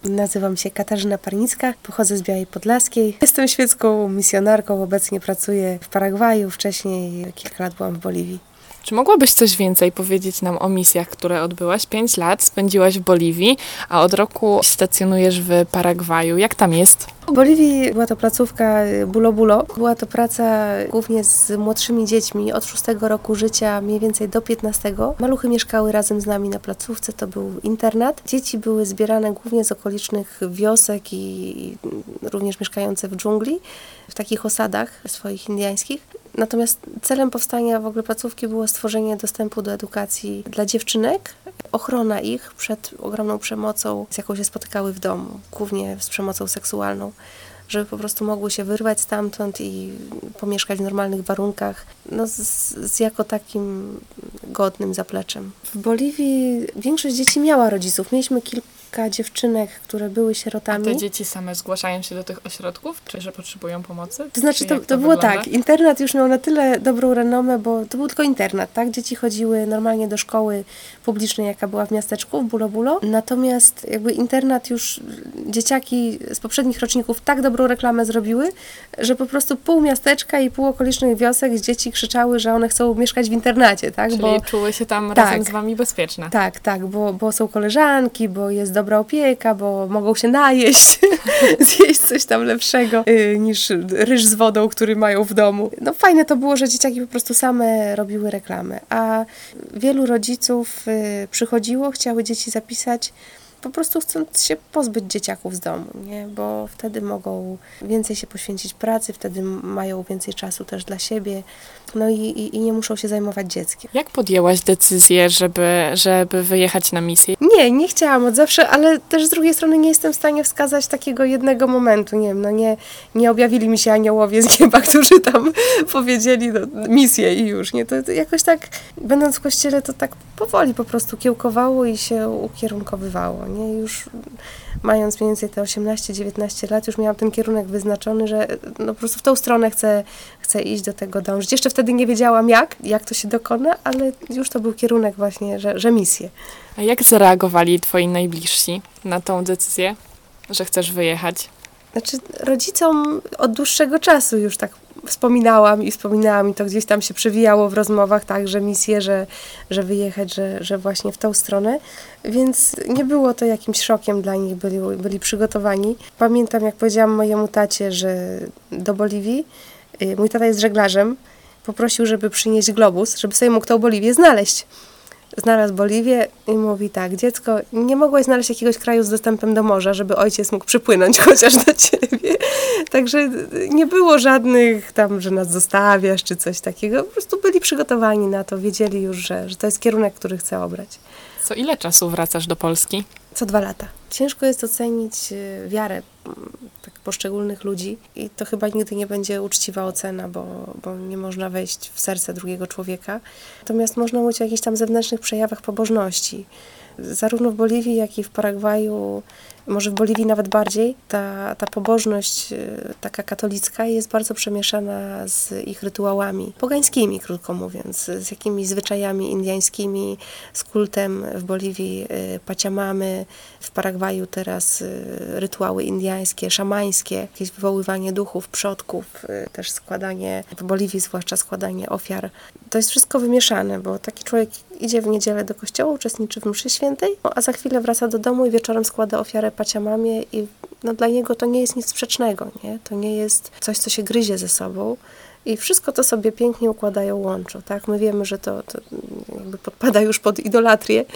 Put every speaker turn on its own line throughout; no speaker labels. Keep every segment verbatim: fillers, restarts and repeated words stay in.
Nazywam się Katarzyna Parnicka, pochodzę z Białej Podlaskiej. Jestem świecką misjonarką, obecnie pracuję w Paragwaju, wcześniej kilka lat byłam w Boliwii.
Czy mogłabyś coś więcej powiedzieć nam o misjach, które odbyłaś? Pięć lat spędziłaś w Boliwii, a od roku stacjonujesz w Paragwaju. Jak tam jest?
W Boliwii była to placówka Bulo Bulo. Była to praca głównie z młodszymi dziećmi od szóstego roku życia, mniej więcej do piętnastego. Maluchy mieszkały razem z nami na placówce, to był internat. Dzieci były zbierane głównie z okolicznych wiosek i również mieszkające w dżungli, w takich osadach swoich indyjskich. Natomiast celem powstania w ogóle placówki było stworzenie dostępu do edukacji dla dziewczynek, ochrona ich przed ogromną przemocą, z jaką się spotykały w domu, głównie z przemocą seksualną, żeby po prostu mogły się wyrwać stamtąd i pomieszkać w normalnych warunkach, no z, z jako takim godnym zapleczem. W Boliwii większość dzieci miała rodziców. Mieliśmy kilka dziewczynek, które były sierotami.
A te dzieci same zgłaszają się do tych ośrodków, czy że potrzebują pomocy?
To znaczy, to,
to,
to było
wygląda?
tak, internat już miał na tyle dobrą renomę, bo to był tylko internat, tak? Dzieci chodziły normalnie do szkoły publicznej, jaka była w miasteczku, w Bulo Bulo. Natomiast jakby internat już, dzieciaki z poprzednich roczników tak dobrą reklamę zrobiły, że po prostu pół miasteczka i pół okolicznych wiosek dzieci krzyczały, że one chcą mieszkać w internacie, tak?
Czyli
bo,
czuły się tam
tak,
razem z wami bezpieczne.
Tak, tak, bo, bo są koleżanki, bo jest dobra opieka, bo mogą się najeść, zjeść coś tam lepszego yy, niż ryż z wodą, który mają w domu. No fajne to było, że dzieciaki po prostu same robiły reklamę, a wielu rodziców yy, przychodziło, chciały dzieci zapisać, po prostu chcąc się pozbyć dzieciaków z domu, nie? Bo wtedy mogą więcej się poświęcić pracy, wtedy mają więcej czasu też dla siebie, no i, i, i nie muszą się zajmować dzieckiem.
Jak podjęłaś decyzję, żeby, żeby wyjechać na misję?
Nie, nie chciałam od zawsze, ale też z drugiej strony nie jestem w stanie wskazać takiego jednego momentu, nie wiem, no nie, nie objawili mi się aniołowie z nieba, którzy tam powiedzieli no, misję i już, nie, to, to jakoś tak, będąc w kościele, to tak powoli po prostu kiełkowało i się ukierunkowywało, nie, już mając mniej więcej te osiemnaście dziewiętnaście lat, już miałam ten kierunek wyznaczony, że no po prostu w tą stronę chcę, chcę iść, do tego dążyć. Jeszcze wtedy nie wiedziałam jak, jak to się dokona, ale już to był kierunek właśnie, że, że misję.
A jak zareagowali twoi najbliżsi na tą decyzję, że chcesz wyjechać?
Znaczy rodzicom od dłuższego czasu już tak wspominałam i wspominałam i to gdzieś tam się przewijało w rozmowach, tak, że misję, że, że wyjechać, że, że właśnie w tą stronę, więc nie było to jakimś szokiem dla nich, byli, byli przygotowani. Pamiętam, jak powiedziałam mojemu tacie, że do Boliwii, mój tata jest żeglarzem, poprosił, żeby przynieść globus, żeby sobie mógł tą Boliwię znaleźć. Znalazł Boliwię i mówi tak, dziecko, nie mogłaś znaleźć jakiegoś kraju z dostępem do morza, żeby ojciec mógł przypłynąć chociaż do ciebie. Także nie było żadnych tam, że nas zostawiasz czy coś takiego. Po prostu byli przygotowani na to, wiedzieli już, że, że to jest kierunek, który chcę obrać.
Co ile czasu wracasz do Polski?
Co dwa lata. Ciężko jest ocenić wiarę tak poszczególnych ludzi i to chyba nigdy nie będzie uczciwa ocena, bo, bo nie można wejść w serce drugiego człowieka. Natomiast można mówić o jakichś tam zewnętrznych przejawach pobożności. Zarówno w Boliwii, jak i w Paragwaju, może w Boliwii nawet bardziej, ta, ta pobożność taka katolicka jest bardzo przemieszana z ich rytuałami pogańskimi, krótko mówiąc, z jakimiś zwyczajami indyjskimi, z kultem w Boliwii paciamamy, w Paragwaju teraz rytuały indyjskie, szamańskie, jakieś wywoływanie duchów, przodków, też składanie, w Boliwii zwłaszcza składanie ofiar. To jest wszystko wymieszane, bo taki człowiek idzie w niedzielę do kościoła, uczestniczy w mszy świętej, a za chwilę wraca do domu i wieczorem składa ofiarę paciamamie i no, dla niego to nie jest nic sprzecznego, nie? To nie jest coś, co się gryzie ze sobą i wszystko to sobie pięknie układają, łączą, tak? My wiemy, że to, to jakby podpada już pod idolatrię,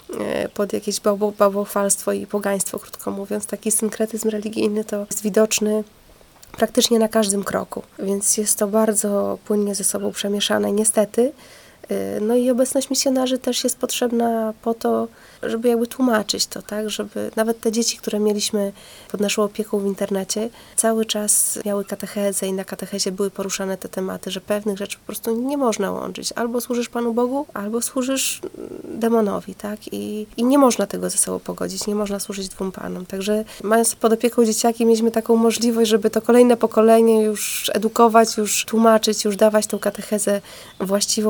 pod jakieś bałwo, bałwochwalstwo i pogaństwo, krótko mówiąc. Taki synkretyzm religijny to jest widoczny praktycznie na każdym kroku, więc jest to bardzo płynnie ze sobą przemieszane, niestety. No i obecność misjonarzy też jest potrzebna po to, żeby jakby tłumaczyć to, tak, żeby nawet te dzieci, które mieliśmy pod naszą opieką w internacie, cały czas miały katechezę i na katechezie były poruszane te tematy, że pewnych rzeczy po prostu nie można łączyć. Albo służysz Panu Bogu, albo służysz demonowi, tak, i, i nie można tego ze sobą pogodzić, nie można służyć dwóm Panom. Także mając pod opieką dzieciaki, mieliśmy taką możliwość, żeby to kolejne pokolenie już edukować, już tłumaczyć, już dawać tą katechezę właściwą, żeby rozmawiać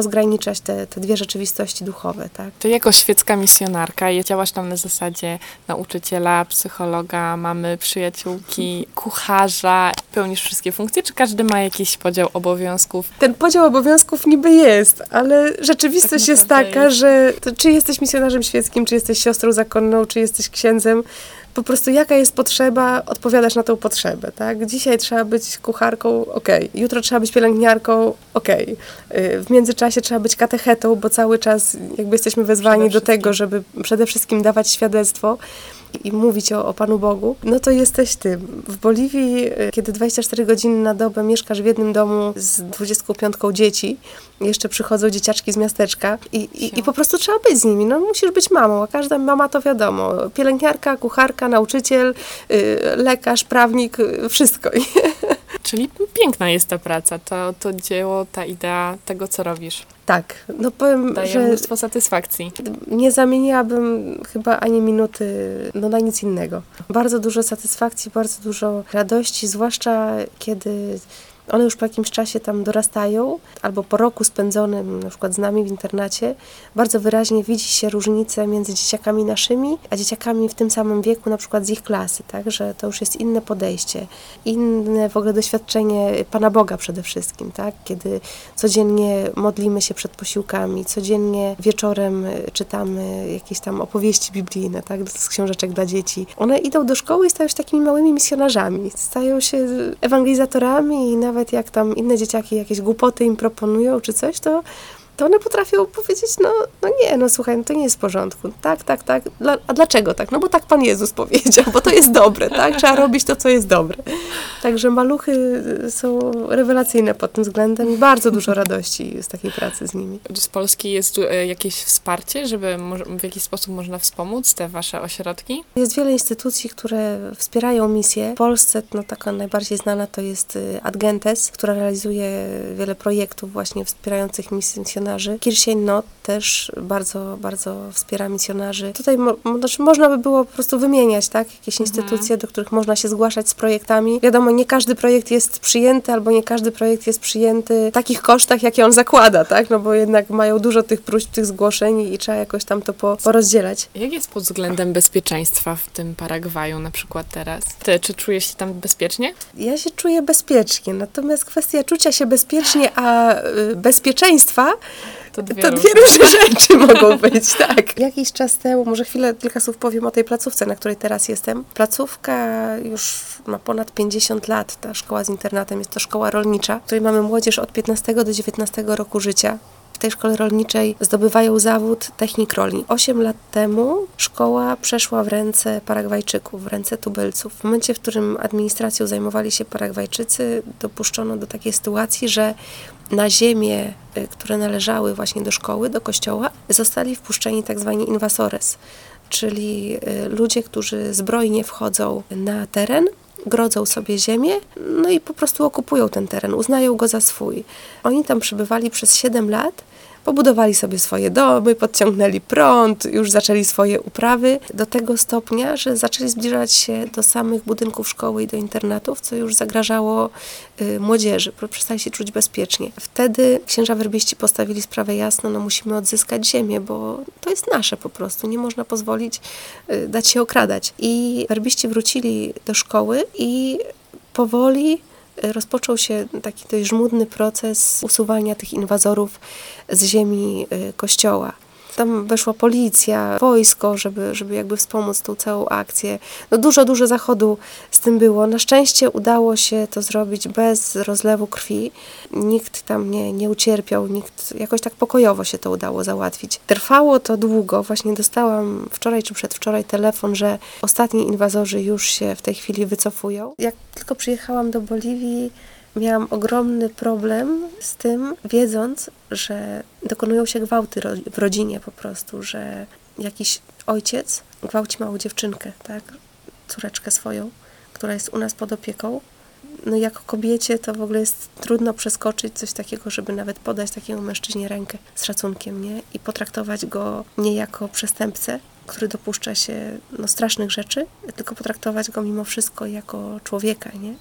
rozgraniczać te, te dwie rzeczywistości duchowe, tak?
Ty jako świecka misjonarka działasz tam na zasadzie nauczyciela, psychologa, mamy, przyjaciółki, kucharza, pełnisz wszystkie funkcje, czy każdy ma jakiś podział obowiązków?
Ten podział obowiązków niby jest, ale rzeczywistość
Tak
jest
naprawdę
taka,
jest.
że to, czy jesteś misjonarzem świeckim, czy jesteś siostrą zakonną, czy jesteś księdzem, po prostu jaka jest potrzeba, odpowiadasz na tą potrzebę, tak? Dzisiaj trzeba być kucharką, okej. Jutro trzeba być pielęgniarką, okej. W międzyczasie trzeba być katechetą, bo cały czas jakby jesteśmy wezwani
Przede
do tego,
wszystkim.
żeby przede wszystkim dawać świadectwo i mówić o, o Panu Bogu, no to jesteś tym. W Boliwii, kiedy dwadzieścia cztery godziny na dobę mieszkasz w jednym domu z dwudziestką piątką dzieci, jeszcze przychodzą dzieciaczki z miasteczka i, i, i po prostu trzeba być z nimi. No musisz być mamą, a każda mama to wiadomo. Pielęgniarka, kucharka, nauczyciel, yy, lekarz, prawnik, yy, wszystko.
Czyli piękna jest ta praca, to, to dzieło, ta idea tego, co robisz.
Tak, no powiem,
Daje
że
mnóstwo satysfakcji.
nie zamieniłabym chyba ani minuty no, na nic innego. Bardzo dużo satysfakcji, bardzo dużo radości, zwłaszcza kiedy one już po jakimś czasie tam dorastają, albo po roku spędzonym na przykład z nami w internacie, bardzo wyraźnie widzi się różnice między dzieciakami naszymi, a dzieciakami w tym samym wieku, na przykład z ich klasy, tak, że to już jest inne podejście, inne w ogóle doświadczenie Pana Boga przede wszystkim, tak, kiedy codziennie modlimy się przed posiłkami, codziennie wieczorem czytamy jakieś tam opowieści biblijne, tak, z książeczek dla dzieci. One idą do szkoły i stają się takimi małymi misjonarzami, stają się ewangelizatorami i nawet Nawet jak tam inne dzieciaki jakieś głupoty im proponują czy coś, to, to one potrafią powiedzieć, no, no nie, no słuchaj, no to nie jest w porządku. Tak, tak, tak. Dla, a dlaczego tak? No bo tak Pan Jezus powiedział, bo to jest dobre, tak? Trzeba robić to, co jest dobre. Także maluchy są rewelacyjne pod tym względem i bardzo dużo radości z takiej pracy z nimi.
Z Polski jest tu e, jakieś wsparcie, żeby mo- w jakiś sposób można wspomóc te wasze ośrodki?
Jest wiele instytucji, które wspierają misję. W Polsce no, taka najbardziej znana to jest Adgentes, która realizuje wiele projektów właśnie wspierających misjonarzy. Kirchen Not też bardzo, bardzo wspiera misjonarzy. Tutaj mo- znaczy można by było po prostu wymieniać, tak, jakieś
Mhm.
instytucje, do których można się zgłaszać z projektami. Wiadomo, nie każdy projekt jest przyjęty, albo nie każdy projekt jest przyjęty w takich kosztach, jakie on zakłada, tak, no bo jednak mają dużo tych próśb, tych zgłoszeń i trzeba jakoś tam to po- porozdzielać.
Jak jest pod względem bezpieczeństwa w tym Paragwaju na przykład teraz? Ty, czy czujesz się tam bezpiecznie?
Ja się czuję bezpiecznie, natomiast kwestia czucia się bezpiecznie, a y, bezpieczeństwa
To dwie,
to
różne.
dwie różne rzeczy mogą być, tak. Jakiś czas temu, może chwilę, kilka słów powiem o tej placówce, na której teraz jestem. Placówka już ma ponad pięćdziesiąt lat, ta szkoła z internatem, jest to szkoła rolnicza, w której mamy młodzież od piętnastego do dziewiętnastego roku życia. W tej szkole rolniczej zdobywają zawód technik rolni. Osiem lat temu szkoła przeszła w ręce Paragwajczyków, w ręce tubylców. W momencie, w którym administracją zajmowali się Paragwajczycy, dopuszczono do takiej sytuacji, że na ziemię, które należały właśnie do szkoły, do kościoła, zostali wpuszczeni tak zwani inwasores, czyli ludzie, którzy zbrojnie wchodzą na teren, grodzą sobie ziemię, no i po prostu okupują ten teren, uznają go za swój. Oni tam przebywali przez siedem lat, pobudowali sobie swoje domy, podciągnęli prąd, już zaczęli swoje uprawy do tego stopnia, że zaczęli zbliżać się do samych budynków szkoły i do internatów, co już zagrażało y, młodzieży, przestali się czuć bezpiecznie. Wtedy księża werbiści postawili sprawę jasno, no musimy odzyskać ziemię, bo to jest nasze po prostu, nie można pozwolić y, dać się okradać. I werbiści wrócili do szkoły i powoli rozpoczął się taki dość żmudny proces usuwania tych inwazorów z ziemi kościoła. Tam weszła policja, wojsko, żeby, żeby jakby wspomóc tą całą akcję. No dużo, dużo zachodu z tym było. Na szczęście udało się to zrobić bez rozlewu krwi. Nikt tam nie, nie ucierpiał, nikt jakoś tak pokojowo się to udało załatwić. Trwało to długo. Właśnie dostałam wczoraj czy przedwczoraj telefon, że ostatni inwazorzy już się w tej chwili wycofują. Jak tylko przyjechałam do Boliwii, miałam ogromny problem z tym, wiedząc, że dokonują się gwałty ro- w rodzinie po prostu, że jakiś ojciec gwałci małą dziewczynkę, tak, córeczkę swoją, która jest u nas pod opieką. No i jako kobiecie to w ogóle jest trudno przeskoczyć coś takiego, żeby nawet podać takiemu mężczyźnie rękę z szacunkiem, nie? I potraktować go nie jako przestępcę, który dopuszcza się no, strasznych rzeczy, tylko potraktować go mimo wszystko jako człowieka, nie?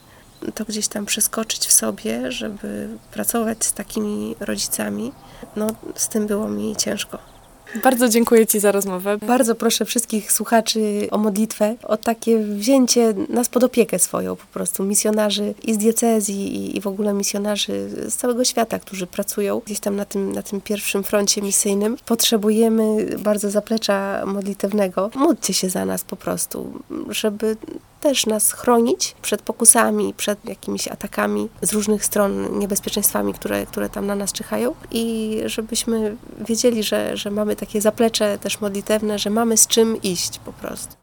to gdzieś tam przeskoczyć w sobie, żeby pracować z takimi rodzicami, no z tym było mi ciężko.
Bardzo dziękuję Ci za rozmowę.
Bardzo proszę wszystkich słuchaczy o modlitwę, o takie wzięcie nas pod opiekę swoją po prostu. Misjonarzy i z diecezji i, i w ogóle misjonarzy z całego świata, którzy pracują gdzieś tam na tym, na tym pierwszym froncie misyjnym. Potrzebujemy bardzo zaplecza modlitewnego. Módlcie się za nas po prostu, żeby też nas chronić przed pokusami, przed jakimiś atakami z różnych stron, niebezpieczeństwami, które, które tam na nas czyhają i żebyśmy wiedzieli, że, że mamy takie zaplecze też modlitewne, że mamy z czym iść po prostu.